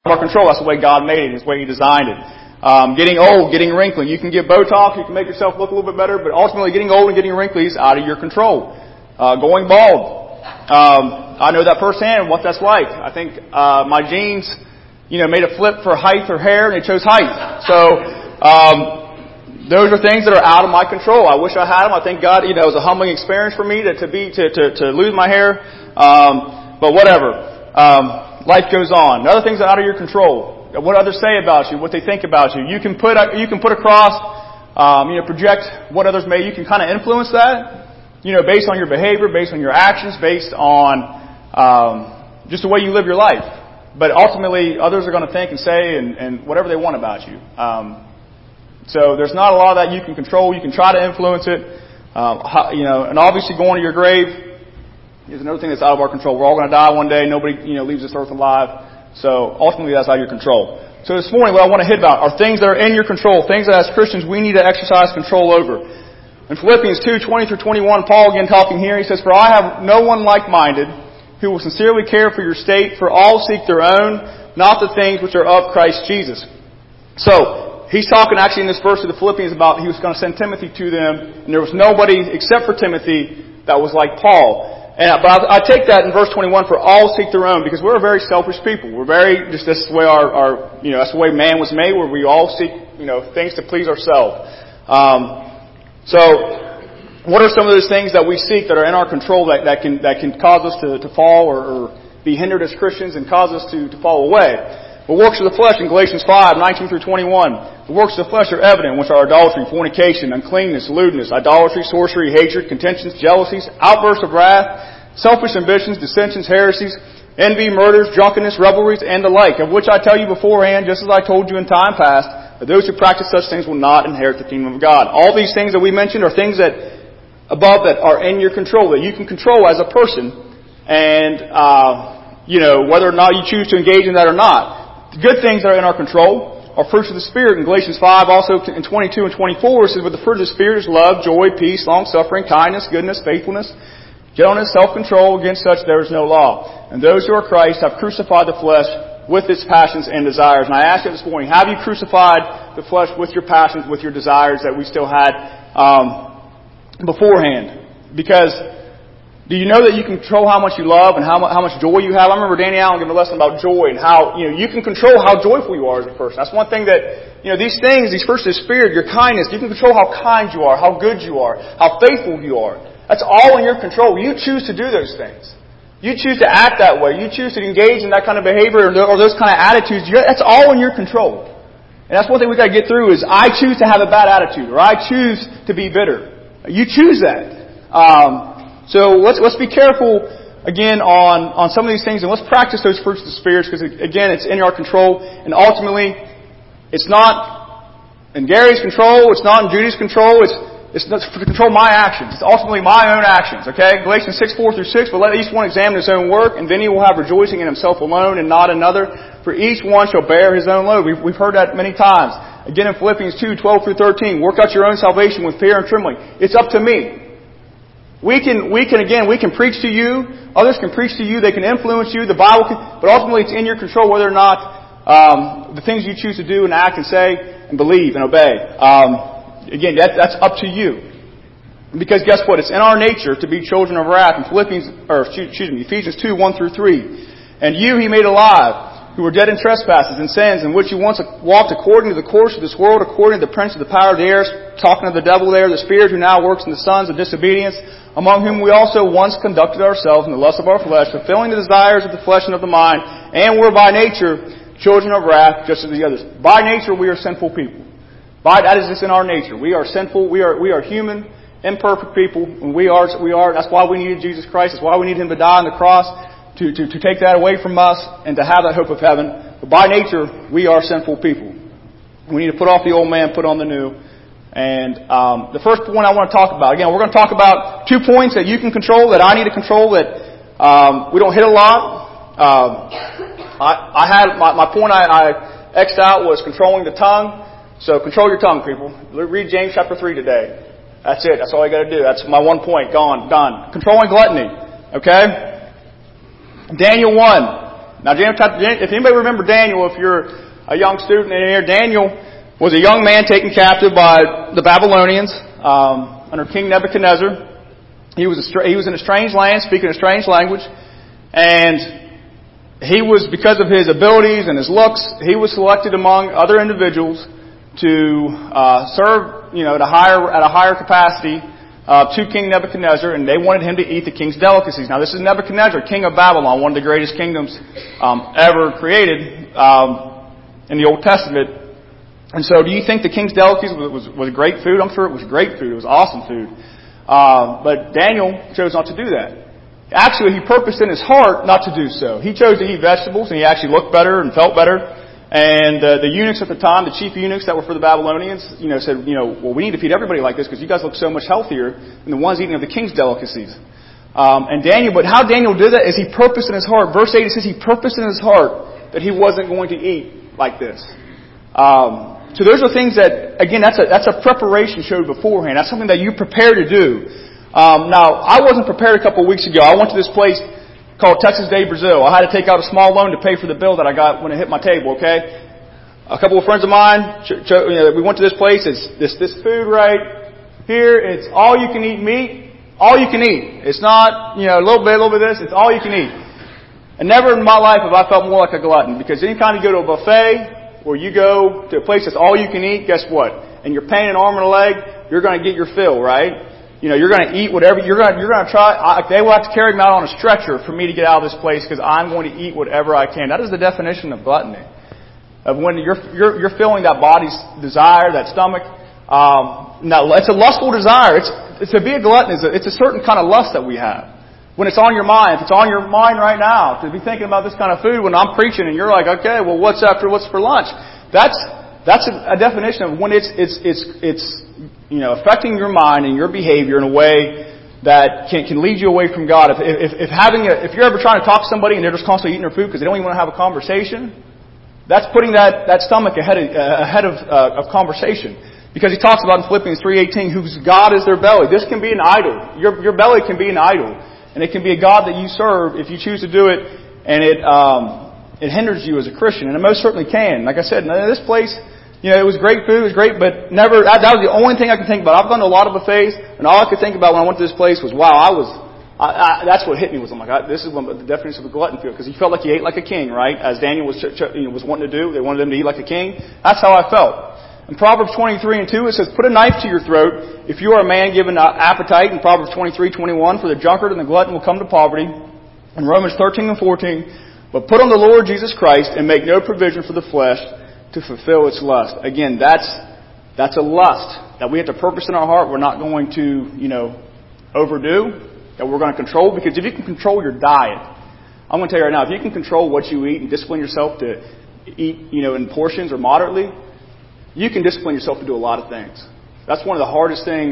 our control. That's the way God made it. It's the way He designed it. Getting old, getting wrinkly. You can get Botox, you can make yourself look a little bit better, but ultimately getting old and getting wrinkly is out of your control. Going bald. I know that firsthand, what that's like. I think my genes, made a flip for height or hair, and they chose height. So those are things that are out of my control. I wish I had them. I thank God, it was a humbling experience for me to lose my hair. But whatever. Life goes on. Other things are out of your control. What others say about you, what they think about you. You can put across, project what others may. You can kind of influence that, based on your behavior, based on your actions, based on just the way you live your life. But ultimately, others are going to think and say and whatever they want about you. So there's not a lot of that you can control. You can try to influence it. And obviously going to your grave is another thing that's out of our control. We're all going to die one day. Nobody, leaves this earth alive. So ultimately that's out of your control. So this morning what I want to hit about are things that are in your control, things that as Christians we need to exercise control over. In Philippians 2:20-21, Paul again talking here, he says, "For I have no one like-minded who will sincerely care for your state, for all seek their own, not the things which are of Christ Jesus." So he's talking actually in this verse of the Philippians about he was going to send Timothy to them, and there was nobody except for Timothy that was like Paul. But I take that in verse 21, for all seek their own, because we're a very selfish people. We're this is the way that's the way man was made, where we all seek, things to please ourselves. So what are some of those things that we seek that are in our control that can cause us to fall or be hindered as Christians and cause us to fall away? The works of the flesh in Galatians 5:19-21. The works of the flesh are evident, which are adultery, fornication, uncleanness, lewdness, idolatry, sorcery, hatred, contentions, jealousies, outbursts of wrath, selfish ambitions, dissensions, heresies, envy, murders, drunkenness, revelries, and the like, of which I tell you beforehand, just as I told you in time past, that those who practice such things will not inherit the kingdom of God. All these things that we mentioned are things that are in your control, that you can control as a person, and whether or not you choose to engage in that or not. The good things that are in our control are fruits of the Spirit. In Galatians 5, also in 22 and 24, it says, "But the fruit of the Spirit is love, joy, peace, long-suffering, kindness, goodness, faithfulness, gentleness, self-control. Against such there is no law. And those who are Christ have crucified the flesh with its passions and desires." And I ask you this morning, have you crucified the flesh with your passions, with your desires that we still had beforehand? Because do you know that you can control how much you love and how much joy you have? I remember Danny Allen giving a lesson about joy and how, you can control how joyful you are as a person. That's one thing that, these things, these fruits of the Spirit, your kindness, you can control how kind you are, how good you are, how faithful you are. That's all in your control. You choose to do those things. You choose to act that way. You choose to engage in that kind of behavior or those kind of attitudes. That's all in your control. And that's one thing we've got to get through is I choose to have a bad attitude or I choose to be bitter. You choose that. So let's be careful again on some of these things, and let's practice those fruits of the Spirit, because again, it's in our control, and ultimately, it's not in Gary's control, it's not in Judy's control, it's not to control my actions. It's ultimately my own actions. Okay, Galatians 6:4-6. "But let each one examine his own work, and then he will have rejoicing in himself alone, and not another. For each one shall bear his own load." We've heard that many times. Again, in Philippians 2:12-13, "Work out your own salvation with fear and trembling." It's up to me. We can preach to you. Others can preach to you. They can influence you. The Bible can, but ultimately it's in your control whether or not the things you choose to do and act and say and believe and obey. Again, that's up to you. Because guess what? It's in our nature to be children of wrath. In Ephesians 2:1-3. "And you he made alive, who were dead in trespasses and sins, in which you once walked according to the course of this world, according to the prince of the power of the air," talking of the devil there, "the spirit who now works in the sons of disobedience, among whom we also once conducted ourselves in the lust of our flesh, fulfilling the desires of the flesh and of the mind, and were by nature children of wrath, just as the others." By nature, we are sinful people. That is just in our nature. We are sinful. We are human, imperfect people, and we are. That's why we needed Jesus Christ. That's why we needed Him to die on the cross to take that away from us and to have that hope of heaven. But by nature, we are sinful people. We need to put off the old man, put on the new. And the first point I want to talk about, again, we're going to talk about 2 points that you can control, that I need to control, that we don't hit a lot. I had my point I X'd out was controlling the tongue. So control your tongue, people. Read James chapter 3 today. That's it. That's all you got to do. That's my 1 point. Gone. Done. Controlling gluttony. Okay? Daniel 1. Now, if anybody remember Daniel, if you're a young student in here, Daniel was a young man taken captive by the Babylonians under King Nebuchadnezzar. He was in a strange land, speaking a strange language, and he was, because of his abilities and his looks, he was selected among other individuals to serve, at a higher capacity to King Nebuchadnezzar, and they wanted him to eat the king's delicacies. Now, this is Nebuchadnezzar, king of Babylon, one of the greatest kingdoms ever created in the Old Testament. And so, do you think the king's delicacies was great food? I'm sure it was great food. It was awesome food. But Daniel chose not to do that. Actually, he purposed in his heart not to do so. He chose to eat vegetables, and he actually looked better and felt better. And the eunuchs at the time, the chief eunuchs that were for the Babylonians, said, well, we need to feed everybody like this because you guys look so much healthier than the ones eating of the king's delicacies. But how Daniel did that is he purposed in his heart. Verse 8, it says he purposed in his heart that he wasn't going to eat like this. So those are things that, again, that's a preparation showed beforehand. That's something that you prepare to do. Now, I wasn't prepared a couple of weeks ago. I went to this place called Texas Day Brazil. I had to take out a small loan to pay for the bill that I got when it hit my table, okay? A couple of friends of mine, we went to this place. It's this food right here. It's all you can eat meat. All you can eat. It's not, a little bit of this. It's all you can eat. And never in my life have I felt more like a glutton, because anytime you go to a buffet or you go to a place that's all you can eat, guess what? And you're paying an arm and a leg, you're going to get your fill, right? You're going to eat whatever, you're going to try, they will have to carry me out on a stretcher for me to get out of this place because I'm going to eat whatever I can. That is the definition of gluttony. Of when you're filling that body's desire, that stomach. Now, it's a lustful desire. It's to be a glutton, it's a certain kind of lust that we have. When it's on your mind, if it's on your mind right now, to be thinking about this kind of food when I'm preaching and you're like, okay, well, what's for lunch? That's a definition of when it's affecting your mind and your behavior in a way that can lead you away from God. If you're ever trying to talk to somebody and they're just constantly eating their food because they don't even want to have a conversation, that's putting that stomach ahead of conversation. Because he talks about in Philippians 3:18, whose God is their belly. This can be an idol. Your belly can be an idol, and it can be a God that you serve if you choose to do it, and it hinders you as a Christian, and it most certainly can. Like I said, this place, it was great food, it was great, but never, that was the only thing I could think about. I've gone to a lot of buffets, and all I could think about when I went to this place was, wow, that's what hit me was, I'm like, this is the definition of a glutton feel, because he felt like he ate like a king, right? As Daniel was wanting to do, they wanted him to eat like a king. That's how I felt. In Proverbs 23:2, it says, put a knife to your throat if you are a man given appetite. In Proverbs 23:21, for the drunkard and the glutton will come to poverty. In Romans 13:14, but put on the Lord Jesus Christ and make no provision for the flesh to fulfill its lust. Again, that's a lust that we have to purpose in our heart. We're not going to, overdo, that we're going to control. Because if you can control your diet, I'm going to tell you right now, if you can control what you eat and discipline yourself to eat, in portions or moderately, you can discipline yourself to do a lot of things. That's one of the hardest things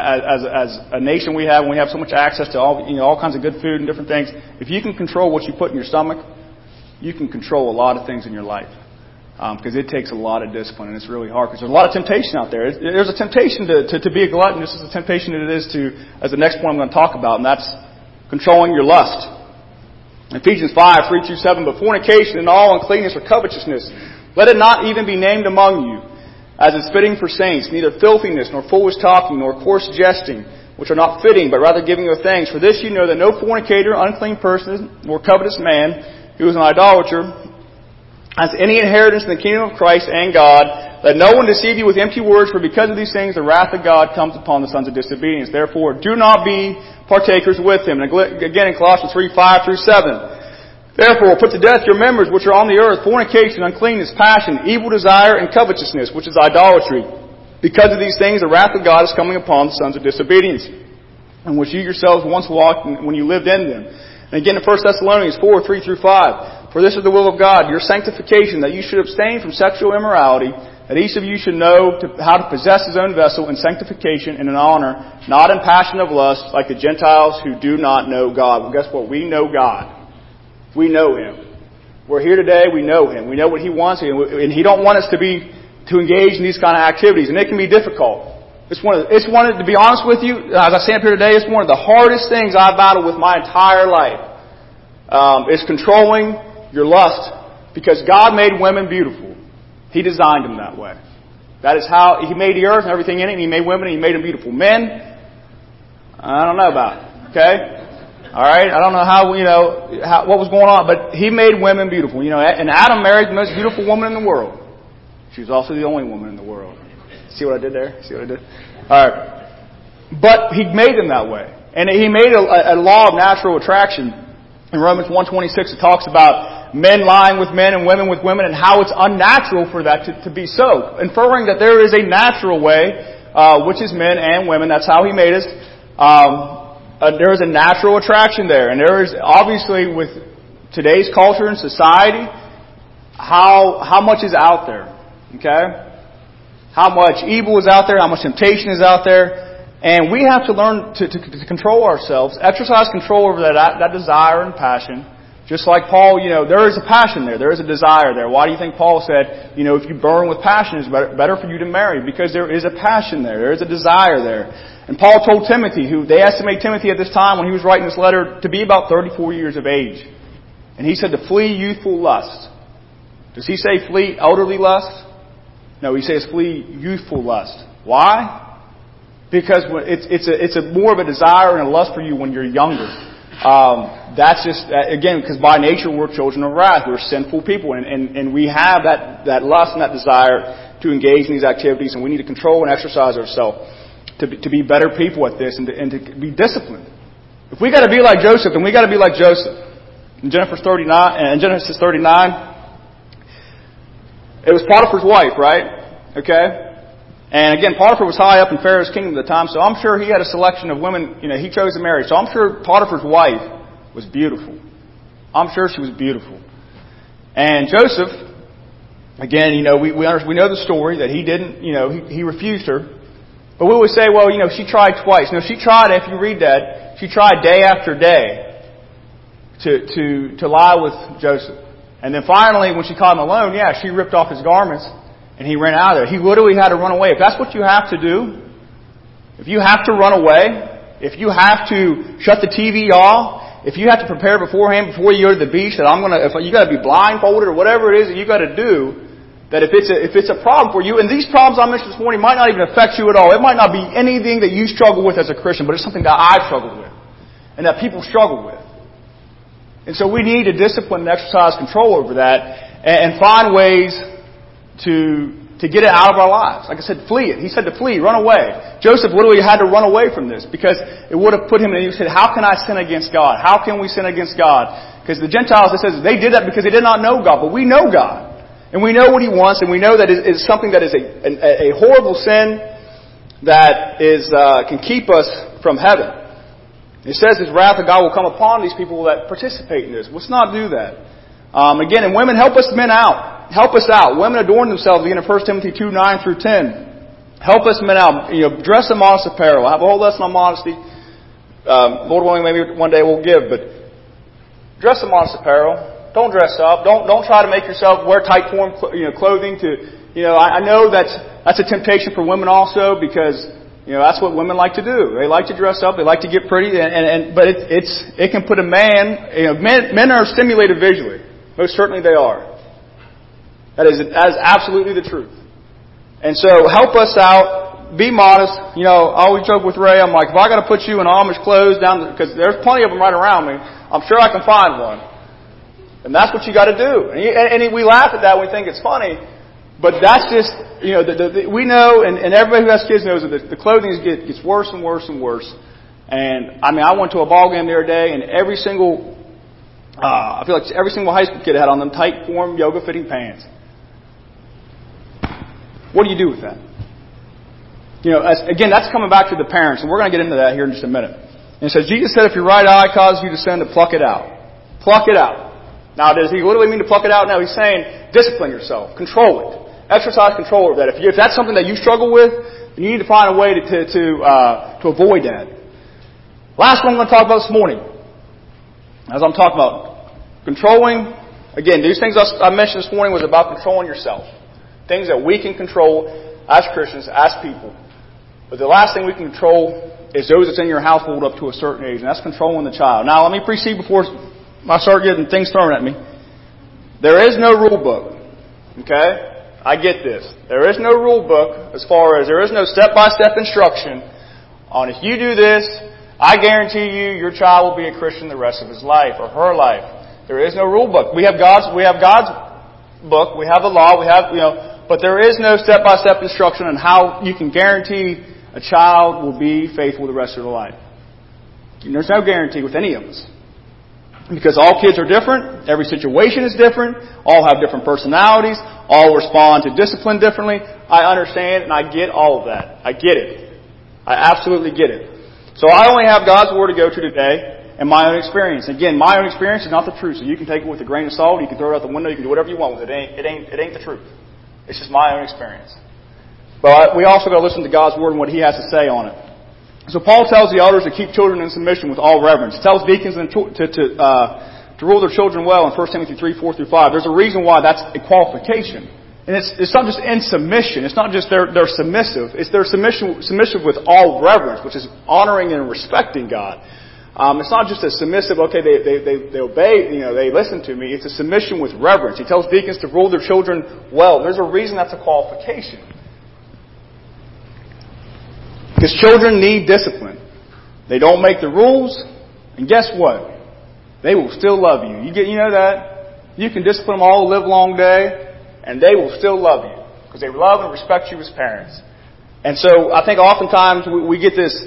as a nation we have when we have so much access to all kinds of good food and different things. If you can control what you put in your stomach, you can control a lot of things in your life. Because it takes a lot of discipline, and it's really hard because there's a lot of temptation out there. There's a temptation to be a glutton. This is a temptation that it is as the next point I'm going to talk about, and that's controlling your lust. Ephesians 5:3-7, but fornication and all uncleanness or covetousness, let it not even be named among you, as is fitting for saints, neither filthiness, nor foolish talking, nor coarse jesting, which are not fitting, but rather giving of thanks. For this you know that no fornicator, unclean person, nor covetous man, who is an idolater, has any inheritance in the kingdom of Christ and God. Let no one deceive you with empty words, for because of these things the wrath of God comes upon the sons of disobedience. Therefore, do not be partakers with him. And again in Colossians 3:5-7. Therefore, put to death your members which are on the earth, fornication, uncleanness, passion, evil desire, and covetousness, which is idolatry. Because of these things the wrath of God is coming upon the sons of disobedience, in which you yourselves once walked when you lived in them. And again in 1 Thessalonians 4:3-5. For this is the will of God, your sanctification, that you should abstain from sexual immorality, that each of you should know how to possess his own vessel in sanctification and in honor, not in passion of lust, like the Gentiles who do not know God. Well, guess what? We know God. We know Him. We're here today, we know Him. We know what He wants, and He don't want us to engage in these kind of activities, and it can be difficult. To be honest with you, as I stand up here today, it's one of the hardest things I battle with my entire life. Is controlling your lust, because God made women beautiful. He designed them that way. That is how He made the earth and everything in it, and He made women and He made them beautiful. Men, I don't know about it. Okay? Alright? I don't know what was going on, but He made women beautiful. And Adam married the most beautiful woman in the world. She was also the only woman in the world. See what I did there? See what I did? Alright. But He made them that way. And He made a law of natural attraction. In Romans 1:26 it talks about men lying with men and women with women and how it's unnatural for that to be so. Inferring that there is a natural way, which is men and women. That's how He made us. There is a natural attraction there. And there is obviously with today's culture and society, how much is out there. Okay? How much evil is out there, how much temptation is out there. And we have to learn to control ourselves, exercise control over that desire and passion. Just like Paul, there is a passion there. There is a desire there. Why do you think Paul said, if you burn with passion, it's better for you to marry? Because there is a passion there. There is a desire there. And Paul told Timothy, they estimate Timothy at this time when he was writing this letter to be about 34 years of age. And he said to flee youthful lust. Does he say flee elderly lust? No, he says flee youthful lust. Why? Because it's a more of a desire and a lust for you when you're younger. That's just, again, because by nature we're children of wrath. We're sinful people. And we have that lust and that desire to engage in these activities. And we need to control and exercise ourselves to be better people at this and to be disciplined. If we got to be like Joseph, then we got to be like Joseph. In Genesis 39, it was Potiphar's wife, right? Okay? And again, Potiphar was high up in Pharaoh's kingdom at the time, so I'm sure he had a selection of women, he chose to marry. So I'm sure Potiphar's wife was beautiful. I'm sure she was beautiful. And Joseph, again, we know the story that he didn't, he refused her. But we always say, well, she tried twice. No, she tried, if you read that, she tried day after day to lie with Joseph. And then finally, when she caught him alone, she ripped off his garments and he ran out of there. He literally had to run away. If that's what you have to do, if you have to run away, if you have to shut the TV off, if you have to prepare beforehand before you go to the beach that if you got to be blindfolded or whatever it is that you got to do, that if it's a problem for you, and these problems I mentioned this morning might not even affect you at all. It might not be anything that you struggle with as a Christian, but it's something that I struggle with and that people struggle with. And so we need to discipline and exercise control over that and find ways to get it out of our lives. Like I said, flee it. He said to flee, run away. Joseph literally had to run away from this because it would have put him in, he said, how can I sin against God? How can we sin against God? Because the Gentiles, it says, they did that because they did not know God, but we know God. And we know what He wants, and we know that it's something that is a horrible sin that can keep us from heaven. It says His wrath of God will come upon these people that participate in this. Let's not do that. Again, and women, help us men out. Help us out. Women adorn themselves, again in 1 Timothy 2:9 through 10. Help us men out. Dress in modest apparel. I have a whole lesson on modesty. Lord willing, maybe one day we'll give, but dress in modest apparel. Don't dress up. Don't try to make yourself wear tight form clothing I know that's a temptation for women also because that's what women like to do. They like to dress up. They like to get pretty. But it can put a man. Men are stimulated visually. Most certainly they are. That is absolutely the truth. And so help us out. Be modest. I always joke with Ray. I'm like, if I got to put you in Amish clothes because there's plenty of them right around me. I'm sure I can find one. And that's what you got to do. And we laugh at that. We think it's funny. But that's just, we know, and everybody who has kids knows that the clothing gets worse and worse and worse. And, I went to a ball game the other day, and I feel like every single high school kid had on them tight form, yoga-fitting pants. What do you do with that? Again, that's coming back to the parents, and we're going to get into that here in just a minute. And it says, Jesus said, if your right eye causes you to sin, to pluck it out. Pluck it out. Now, does He literally mean to pluck it out? No, He's saying, discipline yourself. Control it. Exercise control over that. If that's something that you struggle with, then you need to find a way to avoid that. Last one I'm going to talk about this morning. As I'm talking about controlling, again, these things I mentioned this morning was about controlling yourself. Things that we can control as Christians, as people. But the last thing we can control is those that's in your household up to a certain age, and that's controlling the child. Now, let me precede before I start getting things thrown at me. There is no rule book. Okay? I get this. There is no rule book as far as there is no step-by-step instruction on if you do this, I guarantee you your child will be a Christian the rest of his life or her life. There is no rule book. We have God's book, we have the law, but there is no step-by-step instruction on how you can guarantee a child will be faithful the rest of their life. And there's no guarantee with any of us. Because all kids are different, every situation is different, all have different personalities, all respond to discipline differently. I understand and I get all of that. I get it. I absolutely get it. So I only have God's Word to go to today and my own experience. Again, my own experience is not the truth. So you can take it with a grain of salt, you can throw it out the window, you can do whatever you want with it. It ain't the truth. It's just my own experience. But we also got to listen to God's Word and what He has to say on it. So Paul tells the elders to keep children in submission with all reverence. He tells deacons to rule their children well in 1 Timothy 3:4-5. There's a reason why that's a qualification. And it's not just in submission. It's not just they're submissive. It's they're submissive with all reverence, which is honoring and respecting God. It's not just a submissive, okay, they obey, they listen to me. It's a submission with reverence. He tells deacons to rule their children well. There's a reason that's a qualification. Because children need discipline. They don't make the rules, and guess what? They will still love you. You know that? You can discipline them all the live long day, and they will still love you. Because they love and respect you as parents. And so I think oftentimes we get this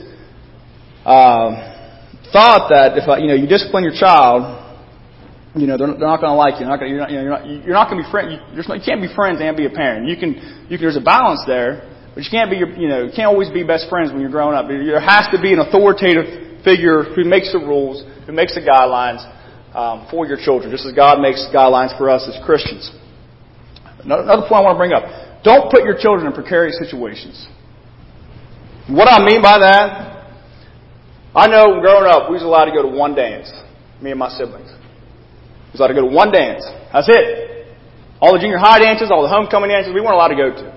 thought that if you discipline your child, they're not going to like you. You're not going to be friends. You can't be friends and be a parent. There's a balance there. But you can't you can't always be best friends when you're growing up. There has to be an authoritative figure who makes the rules, who makes the guidelines for your children, just as God makes guidelines for us as Christians. Another point I want to bring up. Don't put your children in precarious situations. What I mean by that, I know growing up, we was allowed to go to one dance, me and my siblings. We was allowed to go to one dance. That's it. All the junior high dances, all the homecoming dances, we weren't allowed to go to.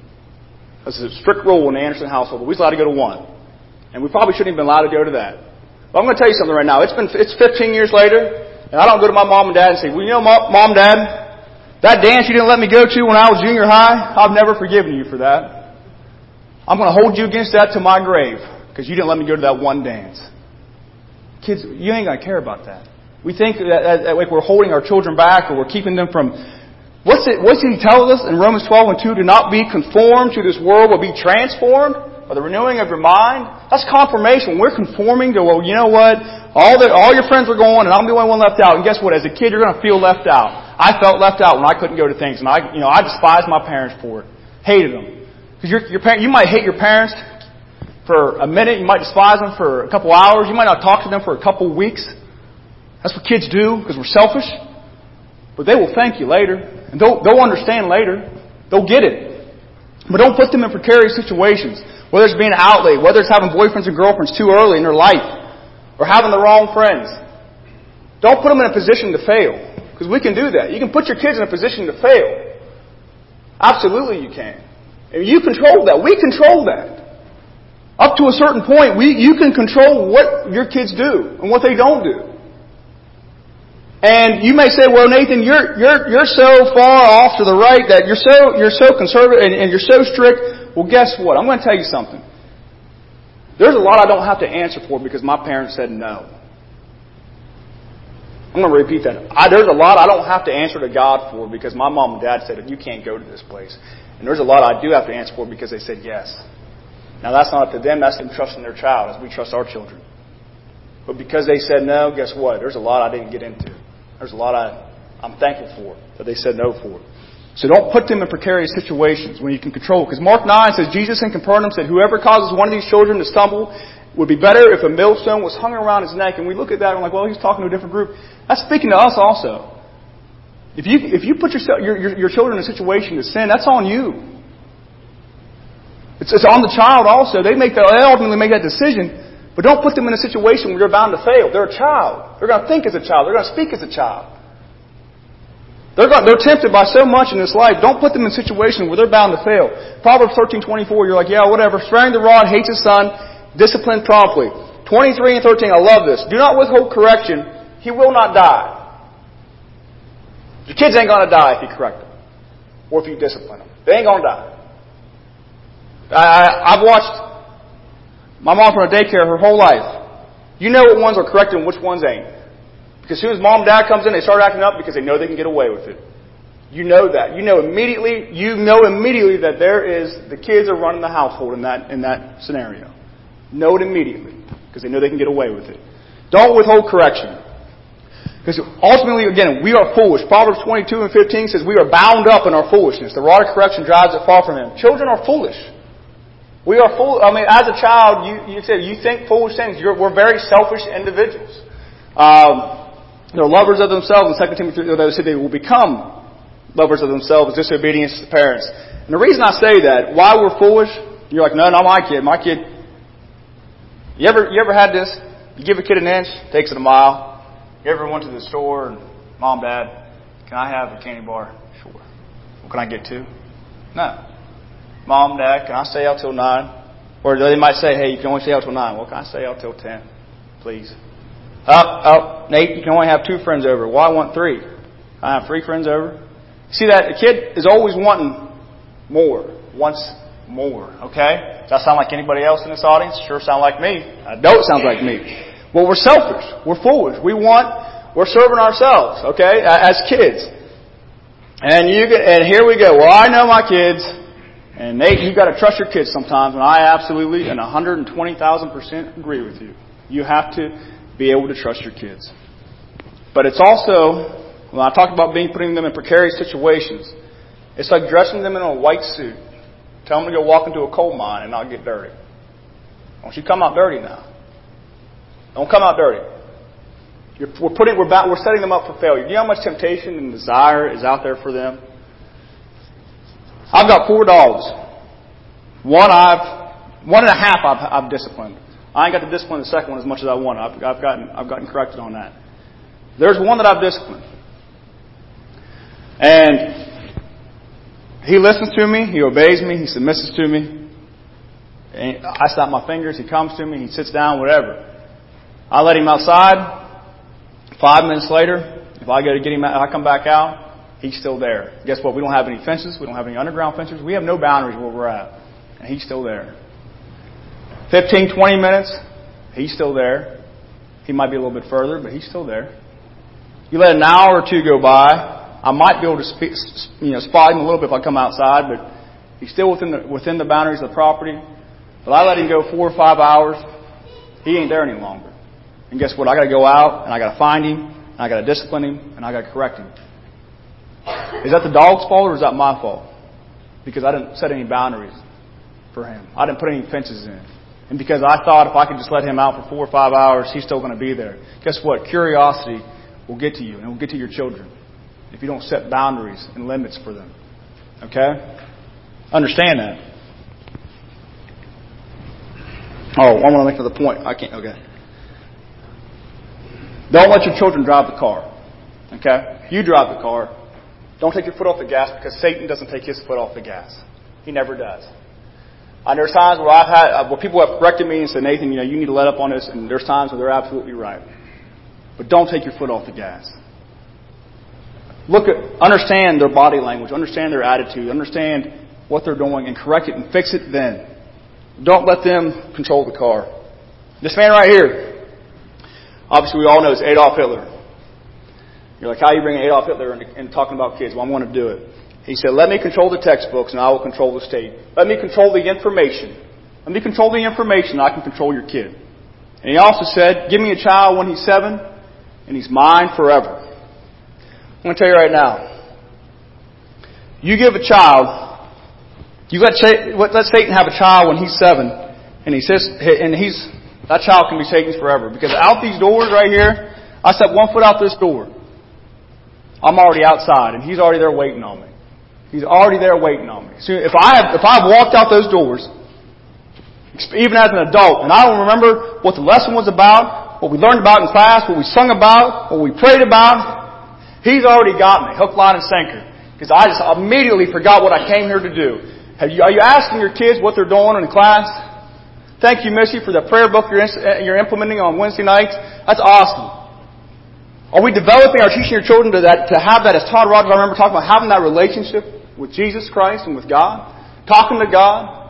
This is a strict rule in the Anderson household, but we was allowed to go to one. And we probably shouldn't have been allowed to go to that. But I'm going to tell you something right now. It's 15 years later, and I don't go to my mom and dad and say, well, Mom, Dad, that dance you didn't let me go to when I was junior high, I've never forgiven you for that. I'm going to hold you against that to my grave, because you didn't let me go to that one dance. Kids, you ain't going to care about that. We think that like we're holding our children back, or we're keeping them from... What's he tell us in Romans 12:2? Do not be conformed to this world, but be transformed by the renewing of your mind. That's confirmation. We're conforming to, well, you know what? All your friends are going, and I'm the only one left out. And guess what? As a kid, you're going to feel left out. I felt left out when I couldn't go to things, and I despised my parents for it, hated them. Because you might hate your parents for a minute, you might despise them for a couple hours, you might not talk to them for a couple weeks. That's what kids do because we're selfish. But they will thank you later. And they'll understand later. They'll get it. But don't put them in precarious situations. Whether it's being an outlay, whether it's having boyfriends and girlfriends too early in their life, or having the wrong friends. Don't put them in a position to fail. Because we can do that. You can put your kids in a position to fail. Absolutely you can. And you control that. We control that. Up to a certain point, you can control what your kids do and what they don't do. And you may say, well, Nathan, you're so far off to the right that you're so conservative and you're so strict. Well, guess what? I'm going to tell you something. There's a lot I don't have to answer for because my parents said no. I'm going to repeat that. There's a lot I don't have to answer to God for because my mom and dad said you can't go to this place. And there's a lot I do have to answer for because they said yes. Now that's not up to them. That's them trusting their child as we trust our children. But because they said no, guess what? There's a lot I didn't get into. There's a lot I'm thankful for that they said no for. So don't put them in precarious situations when you can control. Because Mark 9 says, Jesus in Capernaum said, whoever causes one of these children to stumble would be better if a millstone was hung around his neck. And we look at that and we're like, well, he's talking to a different group. That's speaking to us also. If you put your children in a situation to sin, that's on you. It's on the child also. They ultimately make that decision. But don't put them in a situation where they're bound to fail. They're a child. They're going to think as a child. They're going to speak as a child. They're tempted by so much in this life. Don't put them in situations where they're bound to fail. Proverbs 13:24, you're like, yeah, whatever. Sparing the rod, hates his son, discipline promptly. 23 and 13, I love this. Do not withhold correction. He will not die. Your kids ain't going to die if you correct them or if you discipline them. They ain't going to die. I've watched my mom from a daycare her whole life. You know what ones are corrected and which ones ain't. Because as soon as mom and dad comes in, they start acting up because they know they can get away with it. You know that. You know immediately that the kids are running the household in that scenario. Know it immediately because they know they can get away with it. Don't withhold correction. Because ultimately, again, we are foolish. Proverbs 22 and 15 says we are bound up in our foolishness. The rod of correction drives it far from him. Children are foolish. We are foolish. I mean, as a child, you think foolish things. We're very selfish individuals. They're lovers of themselves. In 2 Timothy 3, they said they will become lovers of themselves, disobedience to parents. And the reason I say that, why we're foolish, you're like, no, not my kid. My kid. You ever had this? You give a kid an inch, takes it a mile. You ever went to the store and, Mom, Dad, can I have a candy bar? Sure. Well, can I get two? No. Mom, Dad, can I stay out till 9? Or they might say, hey, you can only stay out till 9. Well, can I stay out till 10? Please. Nate, you can only have 2 friends over. Well, I want 3. I have 3 friends over. See that? A kid is always wanting more. Wants more. Okay? Does that sound like anybody else in this audience? Sure sound like me. I know it sounds like me. Well, we're selfish. We're foolish. We're serving ourselves. Okay? As kids. And here we go. Well, I know my kids. And Nate, you've got to trust your kids sometimes. And I absolutely and 120,000% agree with you. You have to be able to trust your kids. But it's also, when I talk about putting them in precarious situations, it's like dressing them in a white suit. Tell them to go walk into a coal mine and not get dirty. Don't you come out dirty now. Don't come out dirty. We're setting them up for failure. Do you know how much temptation and desire is out there for them? I've got 4 dogs. One and a half I've disciplined. I ain't got to discipline the second one as much as I want. I've gotten corrected on that. There's one that I've disciplined. And he listens to me, he obeys me, he submits to me. And I snap my fingers, he comes to me, he sits down, whatever. I let him outside. 5 minutes later, if I go to get him out, I come back out, he's still there. Guess what? We don't have any fences. We don't have any underground fences. We have no boundaries where we're at. And he's still there. 15, 20 minutes, he's still there. He might be a little bit further, but he's still there. You let an hour or 2 go by, I might be able to spot him a little bit if I come outside, but he's still within the boundaries of the property. But I let him go 4 or 5 hours, he ain't there any longer. And guess what? I got to go out and I got to find him, and I got to discipline him, and I got to correct him. Is that the dog's fault or is that my fault? Because I didn't set any boundaries for him. I didn't put any fences in. And because I thought if I could just let him out for 4 or 5 hours, he's still going to be there. Guess what? Curiosity will get to you, and it will get to your children if you don't set boundaries and limits for them. Okay? Understand that. Oh, I want to make another point. I can't. Okay. Don't let your children drive the car. Okay? If you drive the car, don't take your foot off the gas because Satan doesn't take his foot off the gas. He never does. And there's times where people have corrected me and said, Nathan, you need to let up on this. And there's times where they're absolutely right. But don't take your foot off the gas. Understand their body language, understand their attitude, understand what they're doing, and correct it and fix it then. Don't let them control the car. This man right here, obviously we all know is Adolf Hitler. You're like, how you bring Adolf Hitler into talking about kids? Well, I'm going to do it. He said, let me control the textbooks and I will control the state. Let me control the information. Let me control the information and I can control your kid. And he also said, give me a child when he's 7 and he's mine forever. I'm going to tell you right now. You give a child, let Satan have a child when he's 7 and that child can be Satan's forever. Because out these doors right here, I step 1 foot out this door. I'm already outside and he's already there waiting on me. He's already there waiting on me. So if I've walked out those doors, even as an adult, and I don't remember what the lesson was about, what we learned about in class, what we sung about, what we prayed about, he's already got me, hook, line, and sinker. Because I just immediately forgot what I came here to do. Are you asking your kids what they're doing in class? Thank you, Missy, for the prayer book you're implementing on Wednesday nights. That's awesome. Are we developing or teaching your children to have that, as Todd Rogers, I remember talking about, having that relationship with Jesus Christ and with God, talking to God?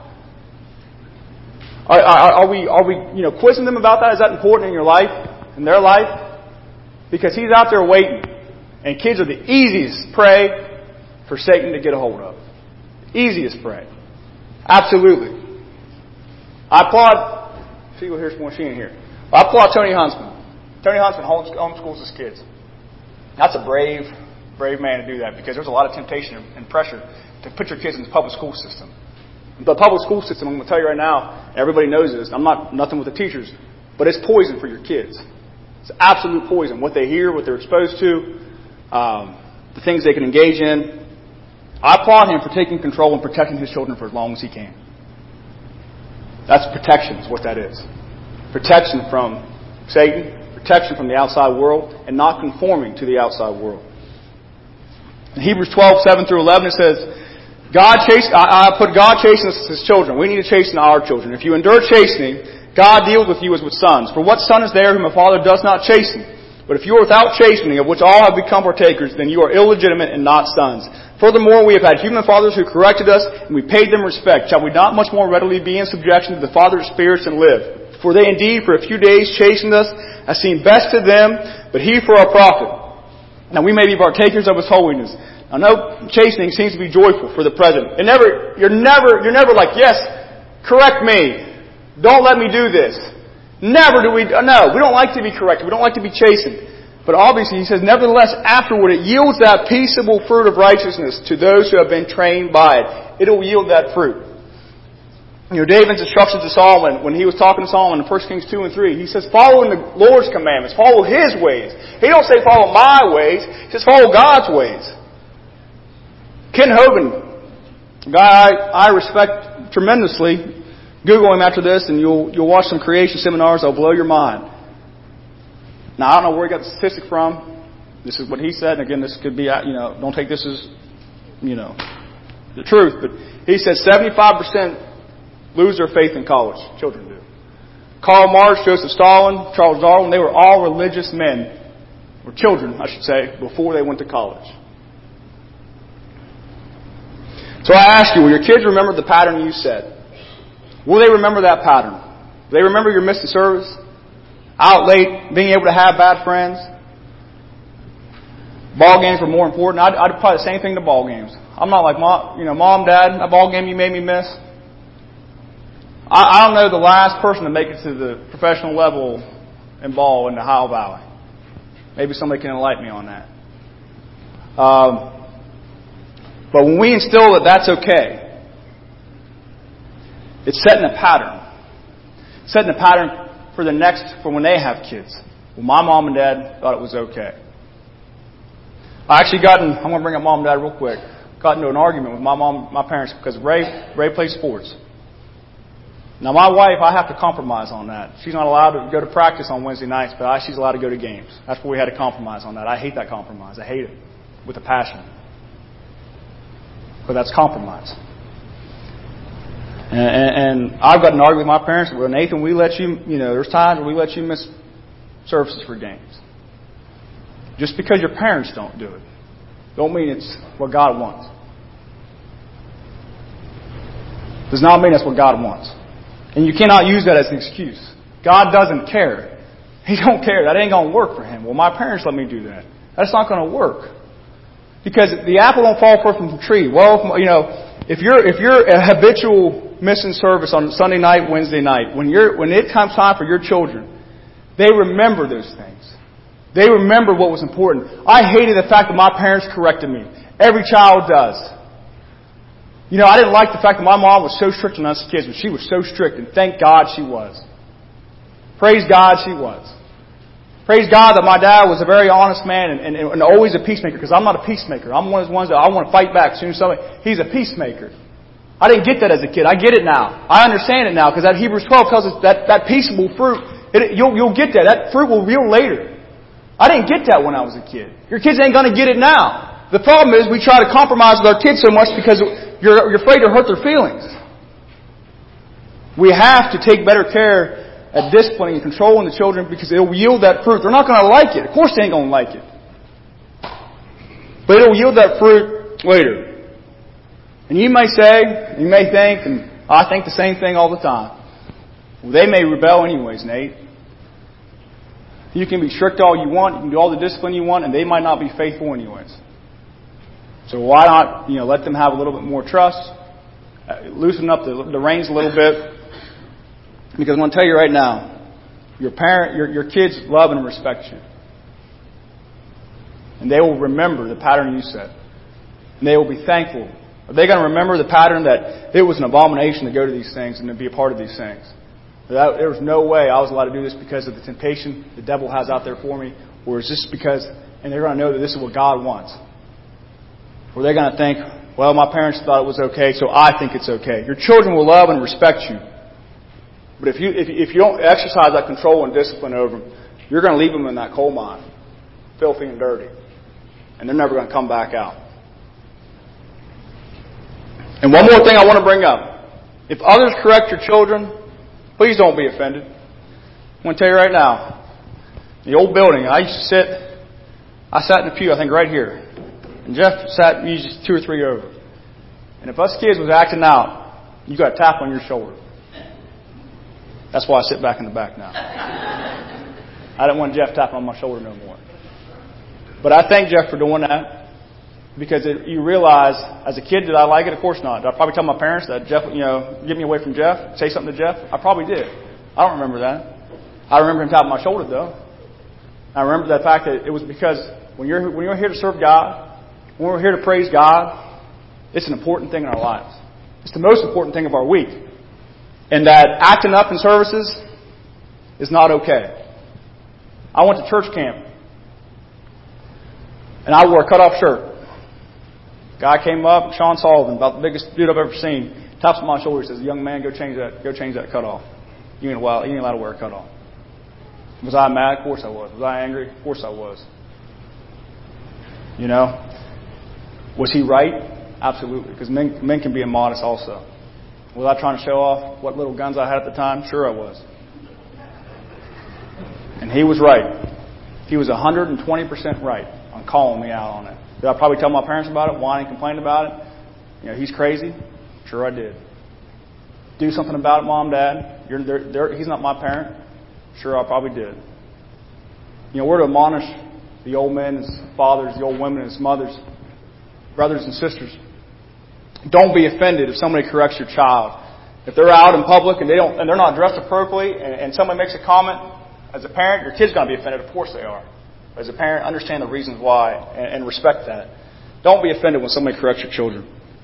Are we quizzing them about that? Is that important in your life, in their life? Because He's out there waiting. And kids are the easiest prey for Satan to get a hold of. Easiest prey. Absolutely. I applaud, see, well, here's one machine here. I applaud Tony Huntsman. Tony Huntsman homeschools his kids. That's a brave man to do that, because there's a lot of temptation and pressure to put your kids in the public school system. The public school system, I'm going to tell you right now, everybody knows this. I'm not nothing with the teachers, but it's poison for your kids. It's absolute poison. What they hear, what they're exposed to, the things they can engage in. I applaud him for taking control and protecting his children for as long as he can. That's protection, is what that is. Protection from Satan, protection from the outside world, and not conforming to the outside world. In Hebrews 12:7-11, it says, I put God chastens His children. We need to chasten our children. If you endure chastening, God deals with you as with sons. For what son is there whom a father does not chasten? But if you are without chastening, of which all have become partakers, then you are illegitimate and not sons. Furthermore, we have had human fathers who corrected us, and we paid them respect. Shall we not much more readily be in subjection to the Father of spirits and live? For they indeed for a few days chastened us, as seemed best to them, but He for our profit. Now we may be partakers of His holiness. I know chastening seems to be joyful for the present. You're never like, yes, correct me. Don't let me do this. We don't like to be corrected. We don't like to be chastened. But obviously, he says, nevertheless, afterward it yields that peaceable fruit of righteousness to those who have been trained by it. It'll yield that fruit. David's instructions to Solomon, when he was talking to Solomon in 1 Kings 2 and 3, he says, follow in the Lord's commandments. Follow His ways. He don't say follow my ways. He says follow God's ways. Ken Hovind, a guy I respect tremendously. Google him after this, and you'll watch some creation seminars. They'll blow your mind. Now, I don't know where he got the statistic from. This is what he said. And again, this could be, don't take this as, the truth. But he said 75% lose their faith in college. Children do. Karl Marx, Joseph Stalin, Charles Darwin, they were all religious men, or children, I should say, before they went to college. So I ask you, will your kids remember the pattern you set? Will they remember that pattern? Will they remember your missing service? Out late, being able to have bad friends? Ball games were more important. I'd apply the same thing to ball games. I'm not like, Mom, Dad, that ball game you made me miss. I don't know the last person to make it to the professional level in ball in the Ohio Valley. Maybe somebody can enlighten me on that. But when we instill that that's okay, it's setting a pattern. Setting a pattern for when they have kids. Well, my mom and dad thought it was okay. I'm going to bring up mom and dad real quick. Got into an argument with my parents because Ray plays sports. Now my wife, I have to compromise on that. She's not allowed to go to practice on Wednesday nights, but she's allowed to go to games. That's where we had to compromise on that. I hate that compromise. I hate it with a passion. But that's compromise. And I've got an argument with my parents. Well, Nathan, there's times when we let you miss services for games. Just because your parents don't do it, don't mean it's what God wants. Does not mean that's what God wants. And you cannot use that as an excuse. God doesn't care. He don't care. That ain't going to work for Him. Well, my parents let me do that. That's not going to work. Because the apple don't fall far from the tree. Well, if you're a habitual missing service on Sunday night, Wednesday night, when it comes time for your children, they remember those things. They remember what was important. I hated the fact that my parents corrected me. Every child does. I didn't like the fact that my mom was so strict on us kids, but she was so strict, and thank God she was. Praise God she was. Praise God that my dad was a very honest man and always a peacemaker, because I'm not a peacemaker. I'm one of those ones that I want to fight back as soon as somebody... He's a peacemaker. I didn't get that as a kid. I get it now. I understand it now, because that Hebrews 12 tells us that peaceable fruit, you'll get that. That fruit will yield later. I didn't get that when I was a kid. Your kids ain't going to get it now. The problem is we try to compromise with our kids so much because you're afraid to hurt their feelings. We have to take better care at disciplining and controlling the children because it will yield that fruit. They're not going to like it. Of course they ain't going to like it. But it will yield that fruit later. And you may say, you may think, and I think the same thing all the time, well, they may rebel anyways, Nate. You can be strict all you want, you can do all the discipline you want, and they might not be faithful anyways. So why not, let them have a little bit more trust, loosen up the reins a little bit. Because I'm going to tell you right now, your kids love and respect you. And they will remember the pattern you set. And they will be thankful. Are they going to remember the pattern that it was an abomination to go to these things and to be a part of these things? There was no way I was allowed to do this because of the temptation the devil has out there for me. Or is this because, and they're going to know that this is what God wants. Or they're going to think, well, my parents thought it was okay, so I think it's okay. Your children will love and respect you. But if you don't exercise that control and discipline over them, you're going to leave them in that coal mine, filthy and dirty. And they're never going to come back out. And one more thing I want to bring up. If others correct your children, please don't be offended. I'm going to tell you right now. The old building, I sat in the pew, I think right here. And Jeff sat usually 2 or 3 over. And if us kids was acting out, you got a tap on your shoulder. That's why I sit back in the back now. I didn't want Jeff tapping on my shoulder no more. But I thank Jeff for doing that. Because you realize, as a kid, did I like it? Of course not. Did I probably tell my parents that Jeff, get me away from Jeff? Say something to Jeff? I probably did. I don't remember that. I remember him tapping my shoulder, though. I remember the fact that it was because when you're here to serve God, when we're here to praise God, it's an important thing in our lives. It's the most important thing of our week. And that acting up in services is not okay. I went to church camp. And I wore a cutoff shirt. Guy came up, Sean Sullivan, about the biggest dude I've ever seen, taps on my shoulder and says, young man, go change that cutoff. You ain't allowed to wear a cutoff. Was I mad? Of course I was. Was I angry? Of course I was. Was he right? Absolutely. Because men can be immodest also. Was I trying to show off what little guns I had at the time? Sure I was. And he was right. He was 120% right on calling me out on it. Did I probably tell my parents about it, whine and complain about it? He's crazy? Sure I did. Do something about it, Mom, Dad? He's not my parent? Sure I probably did. We're to admonish the old men as fathers, the old women as mothers, brothers and sisters. Don't be offended if somebody corrects your child. If they're out in public and they're not dressed appropriately and somebody makes a comment, as a parent, your kid's going to be offended. Of course they are. But as a parent, understand the reasons why and respect that. Don't be offended when somebody corrects your children.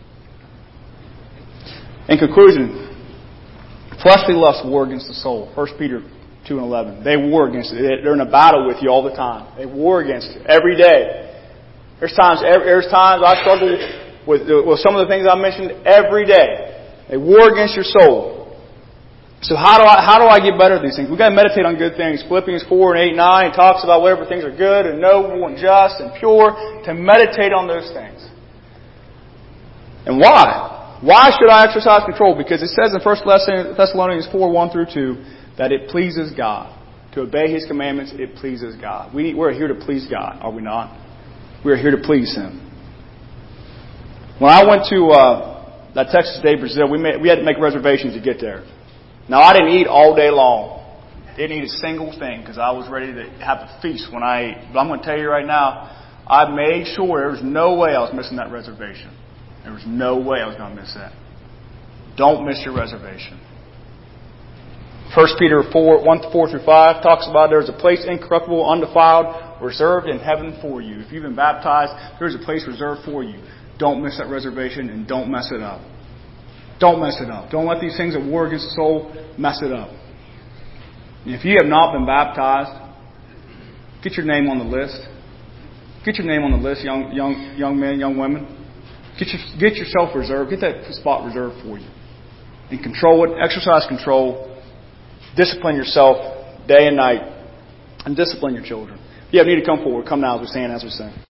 In conclusion, fleshly lust war against the soul. 1 Peter 2:11. They war against it. They're in a battle with you all the time. They war against it every day. There's times I struggle with some of the things I mentioned every day. They war against your soul. So how do I get better at these things? We've got to meditate on good things. Philippians 4 and 8 and 9 talks about whatever things are good and noble and just and pure, to meditate on those things. And why? Why should I exercise control? Because it says in 1 Thessalonians 4, 1 through 2, that it pleases God. To obey His commandments, it pleases God. We're here to please God, are we not? We're here to please Him. When I went to that Texas Day, Brazil, we had to make reservations to get there. Now, I didn't eat all day long. Didn't eat a single thing because I was ready to have a feast when I ate. But I'm going to tell you right now, I made sure there was no way I was missing that reservation. There was no way I was going to miss that. Don't miss your reservation. 1 Peter 4, 1 4 through 5 talks about there's a place incorruptible, undefiled, reserved in heaven for you. If you've been baptized, there's a place reserved for you. Don't miss that reservation and don't mess it up. Don't mess it up. Don't let these things that war against the soul mess it up. And if you have not been baptized, get your name on the list. Get your name on the list, young men, young women. Get yourself reserved. Get that spot reserved for you. And control it. Exercise control. Discipline yourself day and night. And discipline your children. If you have need to come forward, come now as we stand, as we sing.